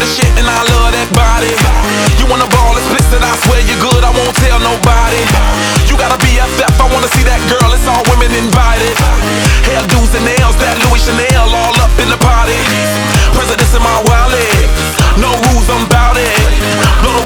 shit and I love that body. You wanna ball explicit, I swear you're good, I won't tell nobody. You gotta be FF, I wanna see that girl, it's all women invited. Hairdos and nails, that Louis Chanel all up in the party. Presidents in my